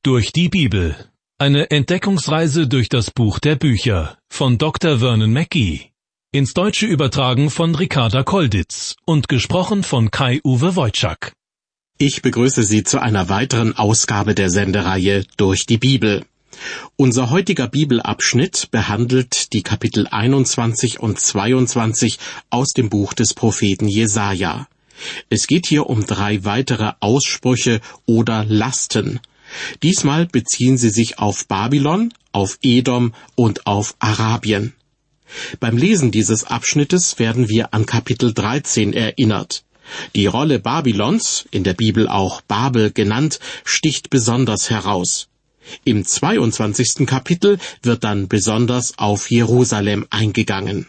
Durch die Bibel. Eine Entdeckungsreise durch das Buch der Bücher von Dr. Vernon Mackey. Ins Deutsche übertragen von Ricarda Kolditz und gesprochen von Kai-Uwe Wojczak. Ich begrüße Sie zu einer weiteren Ausgabe der Sendereihe Durch die Bibel. Unser heutiger Bibelabschnitt behandelt die Kapitel 21 und 22 aus dem Buch des Propheten Jesaja. Es geht hier um 3 weitere Aussprüche oder Lasten. Diesmal beziehen sie sich auf Babylon, auf Edom und auf Arabien. Beim Lesen dieses Abschnittes werden wir an Kapitel 13 erinnert. Die Rolle Babylons, in der Bibel auch Babel genannt, sticht besonders heraus. Im 22. Kapitel wird dann besonders auf Jerusalem eingegangen.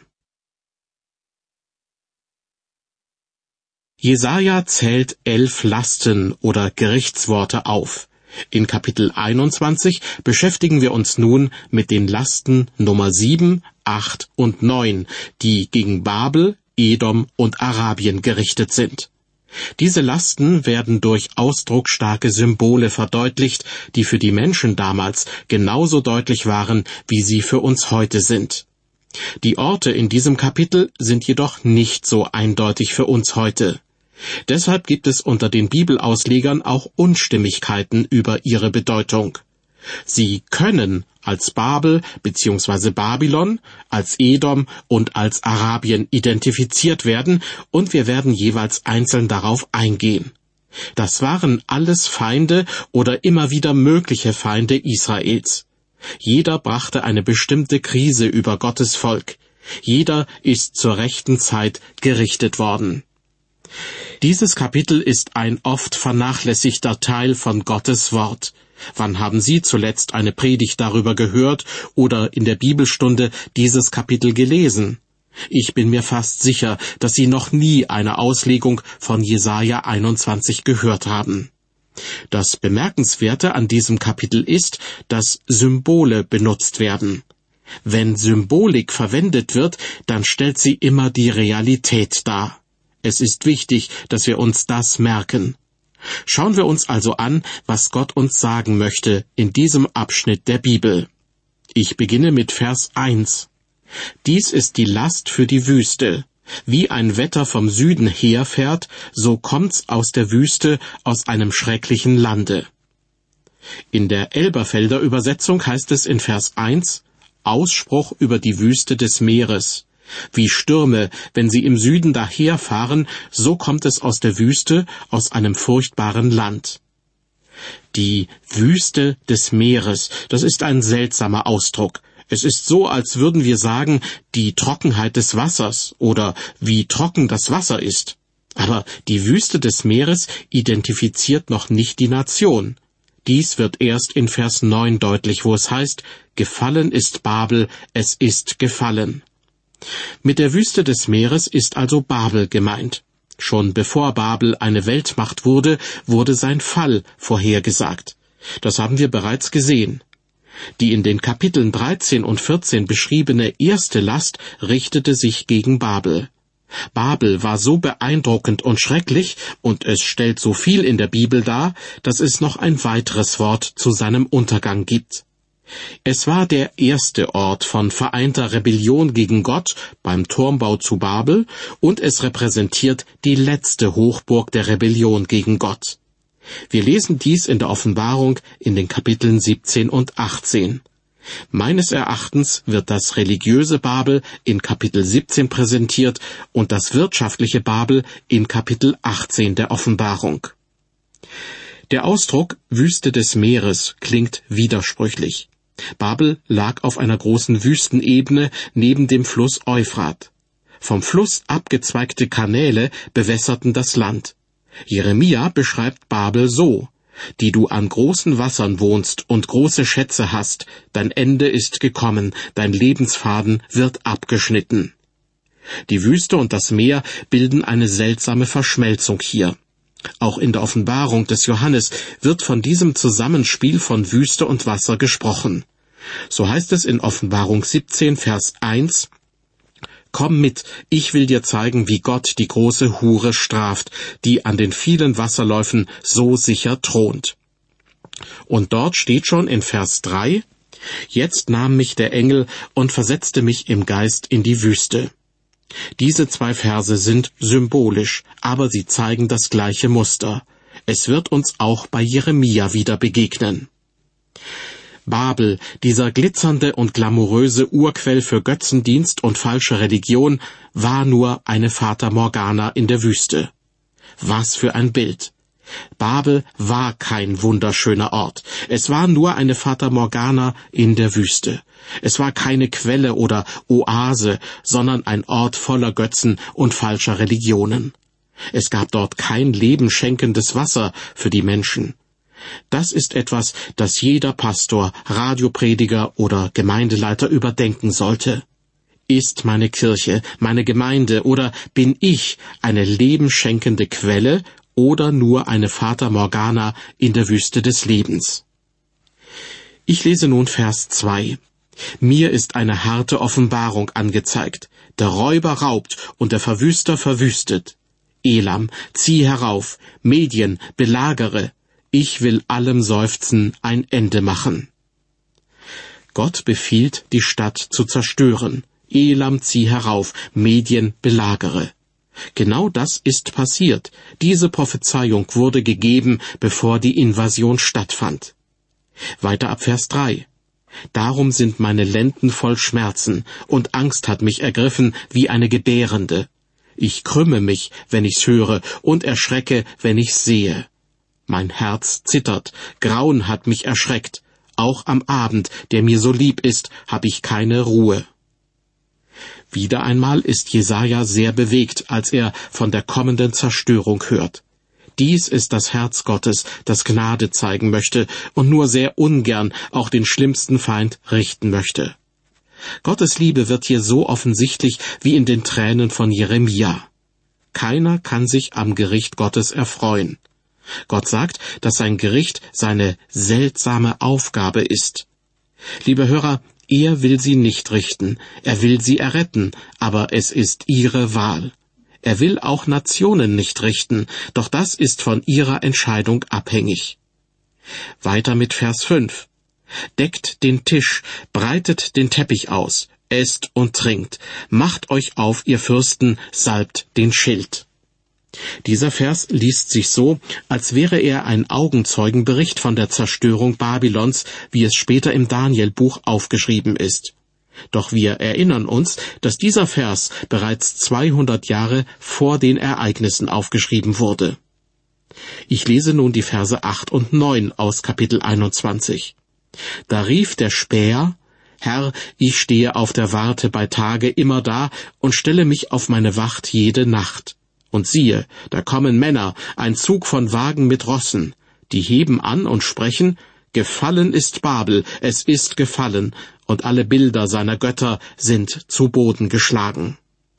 Jesaja zählt 11 Lasten oder Gerichtsworte auf. In Kapitel 21 beschäftigen wir uns nun mit den Lasten Nummer 7, 8 und 9, die gegen Babel, Edom und Arabien gerichtet sind. Diese Lasten werden durch ausdrucksstarke Symbole verdeutlicht, die für die Menschen damals genauso deutlich waren, wie sie für uns heute sind. Die Orte in diesem Kapitel sind jedoch nicht so eindeutig für uns heute. Deshalb gibt es unter den Bibelauslegern auch Unstimmigkeiten über ihre Bedeutung. Sie können als Babel bzw. Babylon, als Edom und als Arabien identifiziert werden, und wir werden jeweils einzeln darauf eingehen. Das waren alles Feinde oder immer wieder mögliche Feinde Israels. Jeder brachte eine bestimmte Krise über Gottes Volk. Jeder ist zur rechten Zeit gerichtet worden. Dieses Kapitel ist ein oft vernachlässigter Teil von Gottes Wort. Wann haben Sie zuletzt eine Predigt darüber gehört oder in der Bibelstunde dieses Kapitel gelesen? Ich bin mir fast sicher, dass Sie noch nie eine Auslegung von Jesaja 21 gehört haben. Das Bemerkenswerte an diesem Kapitel ist, dass Symbole benutzt werden. Wenn Symbolik verwendet wird, dann stellt sie immer die Realität dar. Es ist wichtig, dass wir uns das merken. Schauen wir uns also an, was Gott uns sagen möchte in diesem Abschnitt der Bibel. Ich beginne mit Vers 1. Dies ist die Last für die Wüste. Wie ein Wetter vom Süden herfährt, so kommt's aus der Wüste, aus einem schrecklichen Lande. In der Elberfelder Übersetzung heißt es in Vers 1, Ausspruch über die Wüste des Meeres. Wie Stürme, wenn sie im Süden daherfahren, so kommt es aus der Wüste, aus einem furchtbaren Land. Die Wüste des Meeres, das ist ein seltsamer Ausdruck. Es ist so, als würden wir sagen, die Trockenheit des Wassers oder wie trocken das Wasser ist. Aber die Wüste des Meeres identifiziert noch nicht die Nation. Dies wird erst in Vers 9 deutlich, wo es heißt, gefallen ist Babel, es ist gefallen. Mit der Wüste des Meeres ist also Babel gemeint. Schon bevor Babel eine Weltmacht wurde, wurde sein Fall vorhergesagt. Das haben wir bereits gesehen. Die in den Kapiteln 13 und 14 beschriebene erste Last richtete sich gegen Babel. Babel war so beeindruckend und schrecklich, und es stellt so viel in der Bibel dar, dass es noch ein weiteres Wort zu seinem Untergang gibt. Es war der erste Ort von vereinter Rebellion gegen Gott beim Turmbau zu Babel, und es repräsentiert die letzte Hochburg der Rebellion gegen Gott. Wir lesen dies in der Offenbarung in den Kapiteln 17 und 18. Meines Erachtens wird das religiöse Babel in Kapitel 17 präsentiert und das wirtschaftliche Babel in Kapitel 18 der Offenbarung. Der Ausdruck Wüste des Meeres klingt widersprüchlich. Babel lag auf einer großen Wüstenebene neben dem Fluss Euphrat. Vom Fluss abgezweigte Kanäle bewässerten das Land. Jeremia beschreibt Babel so: Die du an großen Wassern wohnst und große Schätze hast, dein Ende ist gekommen, dein Lebensfaden wird abgeschnitten. Die Wüste und das Meer bilden eine seltsame Verschmelzung hier. Auch in der Offenbarung des Johannes wird von diesem Zusammenspiel von Wüste und Wasser gesprochen. So heißt es in Offenbarung 17, Vers 1, Komm mit, ich will dir zeigen, wie Gott die große Hure straft, die an den vielen Wasserläufen so sicher thront. Und dort steht schon in Vers 3, jetzt nahm mich der Engel und versetzte mich im Geist in die Wüste. Diese 2 Verse sind symbolisch, aber sie zeigen das gleiche Muster. Es wird uns auch bei Jeremia wieder begegnen. Babel, dieser glitzernde und glamouröse Urquell für Götzendienst und falsche Religion, war nur eine Fata Morgana in der Wüste. Was für ein Bild! Babel war kein wunderschöner Ort. Es war nur eine Fata Morgana in der Wüste. Es war keine Quelle oder Oase, sondern ein Ort voller Götzen und falscher Religionen. Es gab dort kein lebenschenkendes Wasser für die Menschen. Das ist etwas, das jeder Pastor, Radioprediger oder Gemeindeleiter überdenken sollte. Ist meine Kirche, meine Gemeinde oder bin ich eine lebenschenkende Quelle oder nur eine Fata Morgana in der Wüste des Lebens? Ich lese nun Vers 2. Mir ist eine harte Offenbarung angezeigt. Der Räuber raubt und der Verwüster verwüstet. Elam, zieh herauf, Medien, belagere. Ich will allem Seufzen ein Ende machen. Gott befiehlt, die Stadt zu zerstören. Elam, zieh herauf, Medien, belagere. Genau das ist passiert. Diese Prophezeiung wurde gegeben, bevor die Invasion stattfand. Weiter ab Vers 3. Darum sind meine Lenden voll Schmerzen, und Angst hat mich ergriffen wie eine Gebärende. Ich krümme mich, wenn ich's höre, und erschrecke, wenn ich's sehe. Mein Herz zittert, Grauen hat mich erschreckt. Auch am Abend, der mir so lieb ist, hab ich keine Ruhe. Wieder einmal ist Jesaja sehr bewegt, als er von der kommenden Zerstörung hört. Dies ist das Herz Gottes, das Gnade zeigen möchte und nur sehr ungern auch den schlimmsten Feind richten möchte. Gottes Liebe wird hier so offensichtlich wie in den Tränen von Jeremia. Keiner kann sich am Gericht Gottes erfreuen. Gott sagt, dass sein Gericht seine seltsame Aufgabe ist. Liebe Hörer, er will sie nicht richten, er will sie erretten, aber es ist ihre Wahl. Er will auch Nationen nicht richten, doch das ist von ihrer Entscheidung abhängig. Weiter mit Vers 5. Deckt den Tisch, breitet den Teppich aus, esst und trinkt, macht euch auf, ihr Fürsten, salbt den Schild. Dieser Vers liest sich so, als wäre er ein Augenzeugenbericht von der Zerstörung Babylons, wie es später im Daniel-Buch aufgeschrieben ist. Doch wir erinnern uns, dass dieser Vers bereits 200 Jahre vor den Ereignissen aufgeschrieben wurde. Ich lese nun die Verse 8 und 9 aus Kapitel 21. Da rief der Späher: Herr, ich stehe auf der Warte bei Tage immer da und stelle mich auf meine Wacht jede Nacht. Und siehe, da kommen Männer, ein Zug von Wagen mit Rossen, die heben an und sprechen: Gefallen ist Babel, es ist gefallen, und alle Bilder seiner Götter sind zu Boden geschlagen.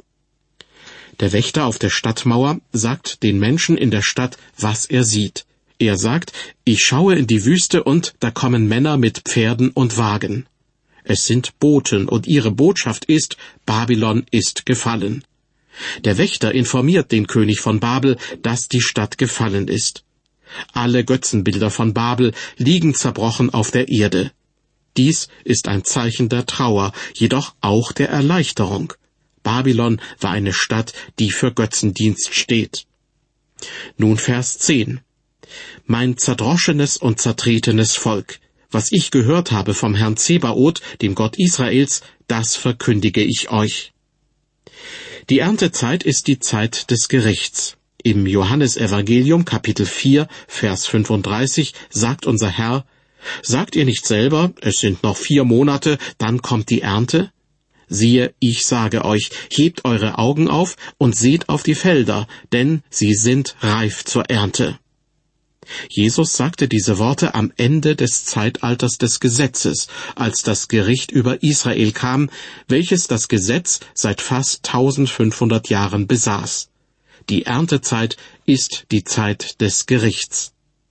Der Wächter auf der Stadtmauer sagt den Menschen in der Stadt, was er sieht. Er sagt: Ich schaue in die Wüste und da kommen Männer mit Pferden und Wagen. Es sind Boten und ihre Botschaft ist: Babylon ist gefallen. Der Wächter informiert den König von Babel, dass die Stadt gefallen ist. Alle Götzenbilder von Babel liegen zerbrochen auf der Erde. Dies ist ein Zeichen der Trauer, jedoch auch der Erleichterung. Babylon war eine Stadt, die für Götzendienst steht. Nun Vers 10. Mein zerdroschenes und zertretenes Volk, was ich gehört habe vom Herrn Zebaoth, dem Gott Israels, das verkündige ich euch. Die Erntezeit ist die Zeit des Gerichts. Im Johannesevangelium Kapitel 4, Vers 35 sagt unser Herr: Sagt ihr nicht selber, es sind noch 4 Monate, dann kommt die Ernte? Siehe, ich sage euch, hebt eure Augen auf und seht auf die Felder, denn sie sind reif zur Ernte. Jesus sagte diese Worte am Ende des Zeitalters des Gesetzes, als das Gericht über Israel kam, welches das Gesetz seit fast 1500 Jahren besaß. Die Erntezeit ist die Zeit des Gerichts.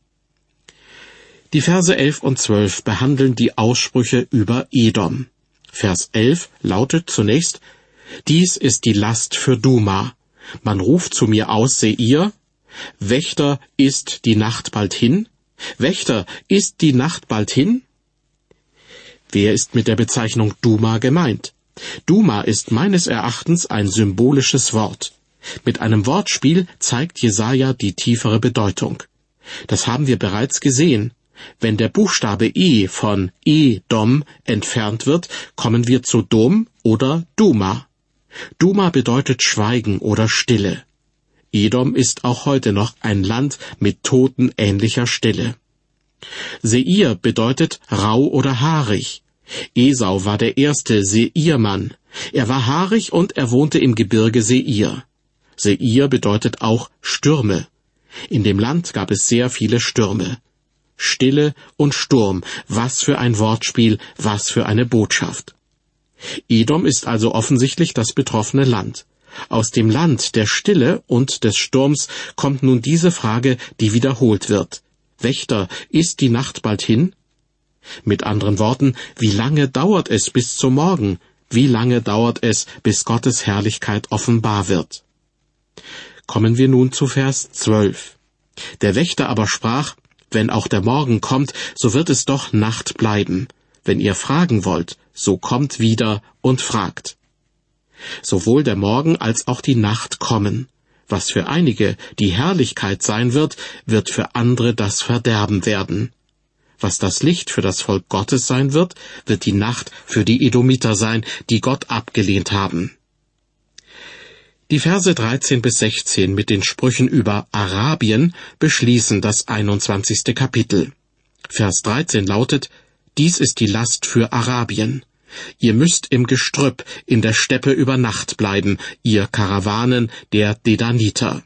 Die Verse 11 und 12 behandeln die Aussprüche über Edom. Vers 11 lautet zunächst: Dies ist die Last für Duma. Man ruft zu mir aus, Seir. Wächter, ist die Nacht bald hin? Wächter, ist die Nacht bald hin? Wer ist mit der Bezeichnung Duma gemeint? Duma ist meines Erachtens ein symbolisches Wort. Mit einem Wortspiel zeigt Jesaja die tiefere Bedeutung. Das haben wir bereits gesehen. Wenn der Buchstabe E von Edom entfernt wird, kommen wir zu Dom oder Duma. Duma bedeutet Schweigen oder Stille. Edom ist auch heute noch ein Land mit totenähnlicher Stille. Seir bedeutet rau oder haarig. Esau war der erste Seirmann. Er war haarig und er wohnte im Gebirge Seir. Seir bedeutet auch Stürme. In dem Land gab es sehr viele Stürme. Stille und Sturm, was für ein Wortspiel, was für eine Botschaft. Edom ist also offensichtlich das betroffene Land. Aus dem Land der Stille und des Sturms kommt nun diese Frage, die wiederholt wird. Wächter, ist die Nacht bald hin? Mit anderen Worten, wie lange dauert es bis zum Morgen? Wie lange dauert es, bis Gottes Herrlichkeit offenbar wird? Kommen wir nun zu Vers 12. Der Wächter aber sprach, wenn auch der Morgen kommt, so wird es doch Nacht bleiben. Wenn ihr fragen wollt, so kommt wieder und fragt. Sowohl der Morgen als auch die Nacht kommen. Was für einige die Herrlichkeit sein wird, wird für andere das Verderben werden. Was das Licht für das Volk Gottes sein wird, wird die Nacht für die Edomiter sein, die Gott abgelehnt haben. Die Verse 13 bis 16 mit den Sprüchen über Arabien beschließen das 21. Kapitel. Vers 13 lautet, dies ist die Last für Arabien. Ihr müsst im Gestrüpp in der Steppe über Nacht bleiben, ihr Karawanen der Dedaniter.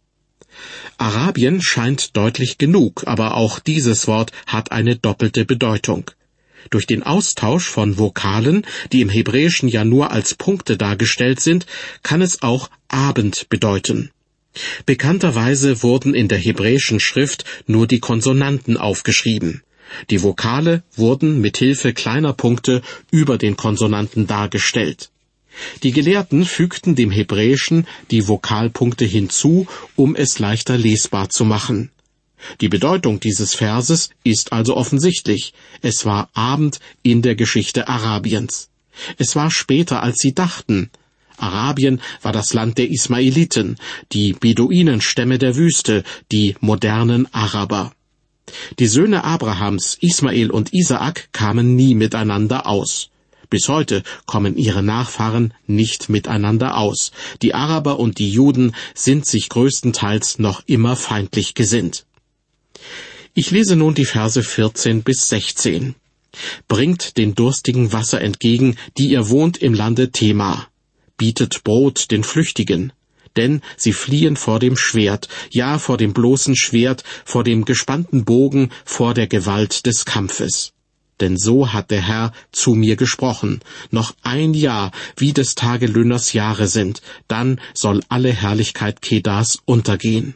Arabien scheint deutlich genug, aber auch dieses Wort hat eine doppelte Bedeutung. Durch den Austausch von Vokalen, die im Hebräischen ja nur als Punkte dargestellt sind, kann es auch Abend bedeuten. Bekannterweise wurden in der hebräischen Schrift nur die Konsonanten aufgeschrieben. Die Vokale wurden mit Hilfe kleiner Punkte über den Konsonanten dargestellt. Die Gelehrten fügten dem Hebräischen die Vokalpunkte hinzu, um es leichter lesbar zu machen. Die Bedeutung dieses Verses ist also offensichtlich. Es war Abend in der Geschichte Arabiens. Es war später, als sie dachten. Arabien war das Land der Ismaeliten, die Beduinenstämme der Wüste, die modernen Araber. Die Söhne Abrahams, Ismael und Isaak, kamen nie miteinander aus. Bis heute kommen ihre Nachfahren nicht miteinander aus. Die Araber und die Juden sind sich größtenteils noch immer feindlich gesinnt. Ich lese nun die Verse 14 bis 16. Bringt den Durstigen Wasser entgegen, die ihr wohnt im Lande Tema. Bietet Brot den Flüchtigen. Denn sie fliehen vor dem Schwert, ja vor dem bloßen Schwert, vor dem gespannten Bogen, vor der Gewalt des Kampfes. Denn so hat der Herr zu mir gesprochen, noch ein Jahr, wie des Tagelöhners Jahre sind, dann soll alle Herrlichkeit Kedars untergehen.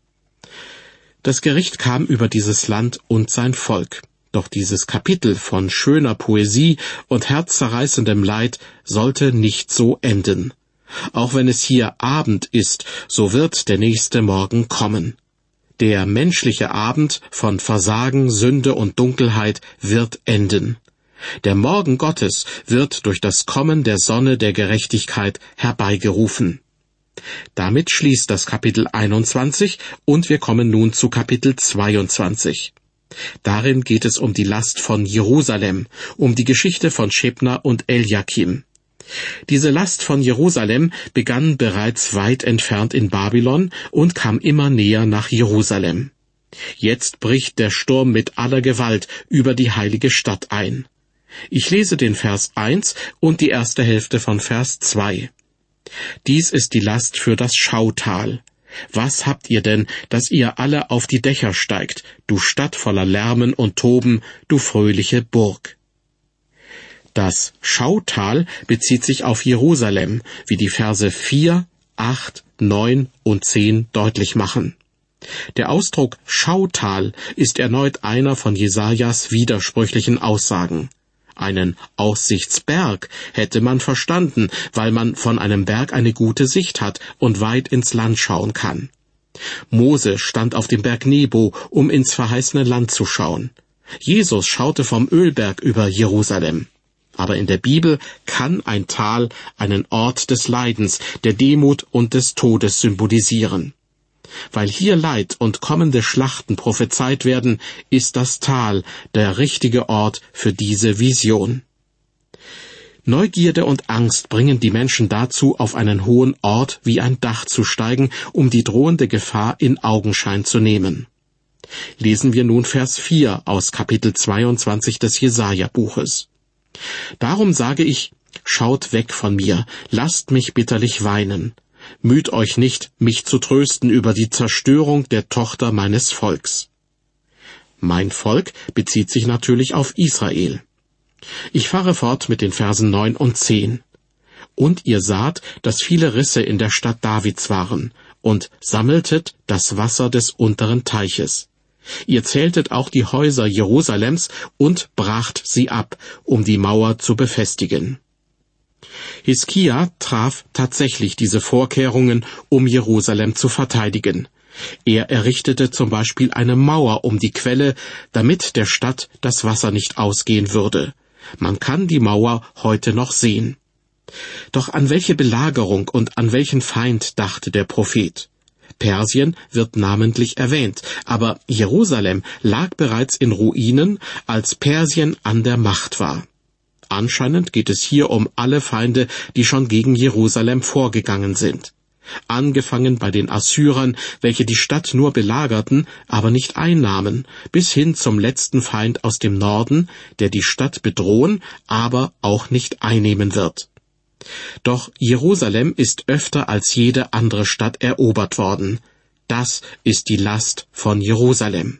Das Gericht kam über dieses Land und sein Volk. Doch dieses Kapitel von schöner Poesie und herzzerreißendem Leid sollte nicht so enden. Auch wenn es hier Abend ist, so wird der nächste Morgen kommen. Der menschliche Abend von Versagen, Sünde und Dunkelheit wird enden. Der Morgen Gottes wird durch das Kommen der Sonne der Gerechtigkeit herbeigerufen. Damit schließt das Kapitel 21 und wir kommen nun zu Kapitel 22. Darin geht es um die Last von Jerusalem, um die Geschichte von Schebna und Eliakim. Diese Last von Jerusalem begann bereits weit entfernt in Babylon und kam immer näher nach Jerusalem. Jetzt bricht der Sturm mit aller Gewalt über die heilige Stadt ein. Ich lese den Vers 1 und die erste Hälfte von Vers 2. Dies ist die Last für das Schautal. Was habt ihr denn, dass ihr alle auf die Dächer steigt, du Stadt voller Lärmen und Toben, du fröhliche Burg? Das Schautal bezieht sich auf Jerusalem, wie die Verse 4, 8, 9 und 10 deutlich machen. Der Ausdruck Schautal ist erneut einer von Jesajas widersprüchlichen Aussagen. Einen Aussichtsberg hätte man verstanden, weil man von einem Berg eine gute Sicht hat und weit ins Land schauen kann. Mose stand auf dem Berg Nebo, um ins verheißene Land zu schauen. Jesus schaute vom Ölberg über Jerusalem. Aber in der Bibel kann ein Tal einen Ort des Leidens, der Demut und des Todes symbolisieren. Weil hier Leid und kommende Schlachten prophezeit werden, ist das Tal der richtige Ort für diese Vision. Neugierde und Angst bringen die Menschen dazu, auf einen hohen Ort wie ein Dach zu steigen, um die drohende Gefahr in Augenschein zu nehmen. Lesen wir nun Vers 4 aus Kapitel 22 des Jesaja-Buches. Darum sage ich, schaut weg von mir, lasst mich bitterlich weinen. Müht euch nicht, mich zu trösten über die Zerstörung der Tochter meines Volks. Mein Volk bezieht sich natürlich auf Israel. Ich fahre fort mit den Versen 9 und 10. Und ihr saht, dass viele Risse in der Stadt Davids waren, und sammeltet das Wasser des unteren Teiches. Ihr zähltet auch die Häuser Jerusalems und bracht sie ab, um die Mauer zu befestigen. Hiskia traf tatsächlich diese Vorkehrungen, um Jerusalem zu verteidigen. Er errichtete zum Beispiel eine Mauer um die Quelle, damit der Stadt das Wasser nicht ausgehen würde. Man kann die Mauer heute noch sehen. Doch an welche Belagerung und an welchen Feind dachte der Prophet? Persien wird namentlich erwähnt, aber Jerusalem lag bereits in Ruinen, als Persien an der Macht war. Anscheinend geht es hier um alle Feinde, die schon gegen Jerusalem vorgegangen sind. Angefangen bei den Assyrern, welche die Stadt nur belagerten, aber nicht einnahmen, bis hin zum letzten Feind aus dem Norden, der die Stadt bedrohen, aber auch nicht einnehmen wird. Doch Jerusalem ist öfter als jede andere Stadt erobert worden. Das ist die Last von Jerusalem.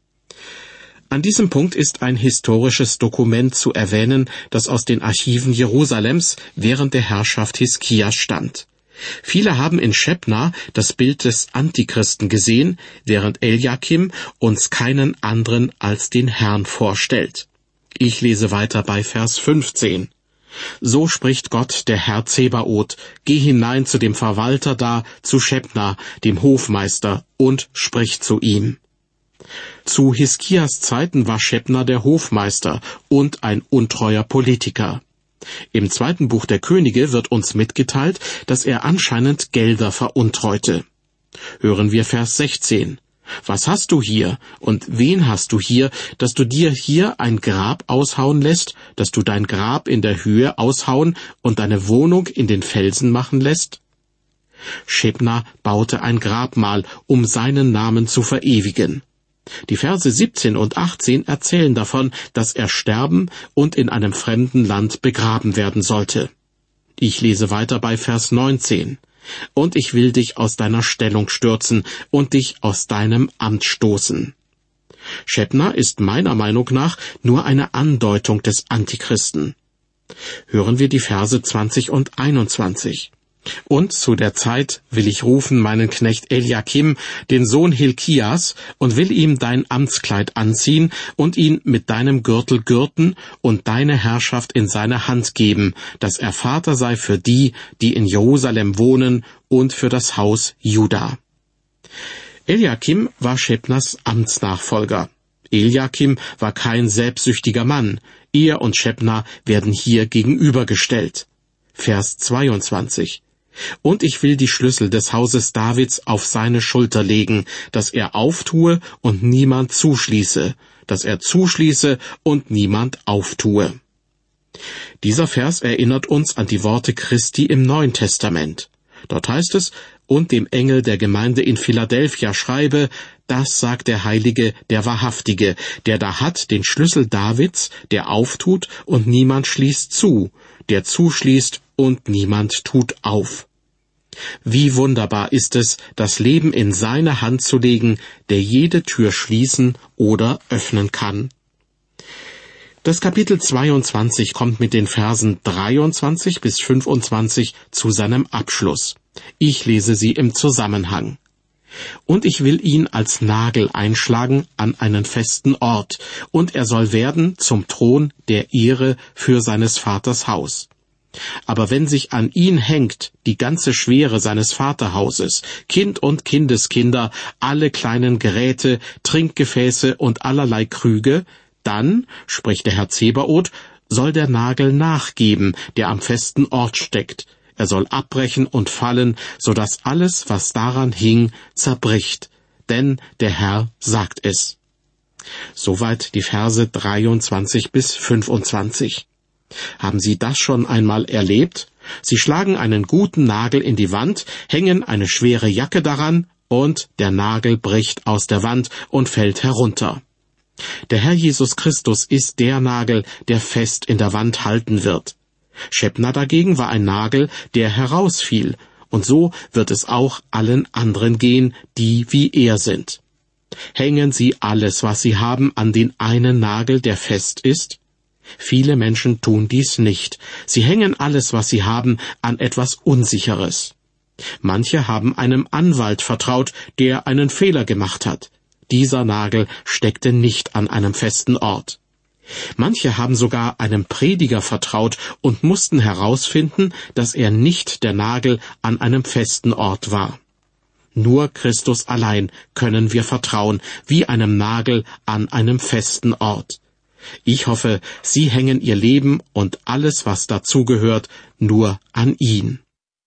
An diesem Punkt ist ein historisches Dokument zu erwähnen, das aus den Archiven Jerusalems während der Herrschaft Hiskias stammt. Viele haben in Schebna das Bild des Antichristen gesehen, während Eliakim uns keinen anderen als den Herrn vorstellt. Ich lese weiter bei Vers 15. So spricht Gott, der Herr Zebaoth, geh hinein zu dem Verwalter da, zu Schebna, dem Hofmeister, und sprich zu ihm. Zu Hiskias Zeiten war Schebna der Hofmeister und ein untreuer Politiker. Im 2. Buch der Könige wird uns mitgeteilt, dass er anscheinend Gelder veruntreute. Hören wir Vers 16. Was hast du hier und wen hast du hier, dass du dir hier ein Grab aushauen lässt, dass du dein Grab in der Höhe aushauen und deine Wohnung in den Felsen machen lässt? Schebna baute ein Grabmal, um seinen Namen zu verewigen. Die Verse 17 und 18 erzählen davon, dass er sterben und in einem fremden Land begraben werden sollte. Ich lese weiter bei Vers 19. Und ich will dich aus deiner Stellung stürzen und dich aus deinem Amt stoßen. Schebna ist meiner Meinung nach nur eine Andeutung des Antichristen. Hören wir die Verse 20 und 21. Und zu der Zeit will ich rufen meinen Knecht Eliakim, den Sohn Hilkias, und will ihm dein Amtskleid anziehen und ihn mit deinem Gürtel gürten und deine Herrschaft in seine Hand geben, dass er Vater sei für die, die in Jerusalem wohnen, und für das Haus Juda. Eliakim war Schebnas Amtsnachfolger. Eliakim war kein selbstsüchtiger Mann. Er und Schebna werden hier gegenübergestellt. Vers 22. Und ich will die Schlüssel des Hauses Davids auf seine Schulter legen, dass er auftue und niemand zuschließe, dass er zuschließe und niemand auftue. Dieser Vers erinnert uns an die Worte Christi im Neuen Testament. Dort heißt es, und dem Engel der Gemeinde in Philadelphia schreibe, das sagt der Heilige, der Wahrhaftige, der da hat den Schlüssel Davids, der auftut und niemand schließt zu, der zuschließt und niemand tut auf. Wie wunderbar ist es, das Leben in seine Hand zu legen, der jede Tür schließen oder öffnen kann. Das Kapitel 22 kommt mit den Versen 23 bis 25 zu seinem Abschluss. Ich lese sie im Zusammenhang. Und ich will ihn als Nagel einschlagen an einen festen Ort, und er soll werden zum Thron der Ehre für seines Vaters Haus. Aber wenn sich an ihn hängt die ganze Schwere seines Vaterhauses, Kind und Kindeskinder, alle kleinen Geräte, Trinkgefäße und allerlei Krüge, dann, spricht der Herr Zebaoth, soll der Nagel nachgeben, der am festen Ort steckt. Er soll abbrechen und fallen, so dass alles, was daran hing, zerbricht. Denn der Herr sagt es. Soweit die Verse 23 bis 25. Haben Sie das schon einmal erlebt? Sie schlagen einen guten Nagel in die Wand, hängen eine schwere Jacke daran, und der Nagel bricht aus der Wand und fällt herunter. Der Herr Jesus Christus ist der Nagel, der fest in der Wand halten wird. Schebna dagegen war ein Nagel, der herausfiel, und so wird es auch allen anderen gehen, die wie er sind. Hängen Sie alles, was Sie haben, an den einen Nagel, der fest ist? Viele Menschen tun dies nicht. Sie hängen alles, was sie haben, an etwas Unsicheres. Manche haben einem Anwalt vertraut, der einen Fehler gemacht hat. Dieser Nagel steckte nicht an einem festen Ort. Manche haben sogar einem Prediger vertraut und mussten herausfinden, dass er nicht der Nagel an einem festen Ort war. Nur Christus allein können wir vertrauen, wie einem Nagel an einem festen Ort. Ich hoffe, Sie hängen Ihr Leben und alles, was dazugehört, nur an ihn.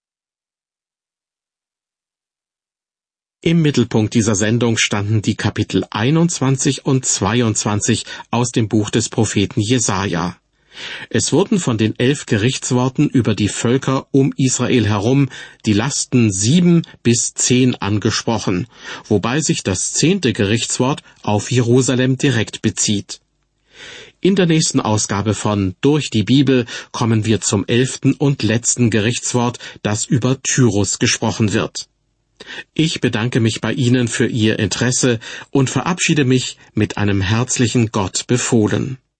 Im Mittelpunkt dieser Sendung standen die Kapitel 21 und 22 aus dem Buch des Propheten Jesaja. Es wurden von den 11 Gerichtsworten über die Völker um Israel herum die Lasten 7 bis 10 angesprochen, wobei sich das 10. Gerichtswort auf Jerusalem direkt bezieht. In der nächsten Ausgabe von Durch die Bibel kommen wir zum 11. und letzten Gerichtswort, das über Tyrus gesprochen wird. Ich bedanke mich bei Ihnen für Ihr Interesse und verabschiede mich mit einem herzlichen Gott befohlen.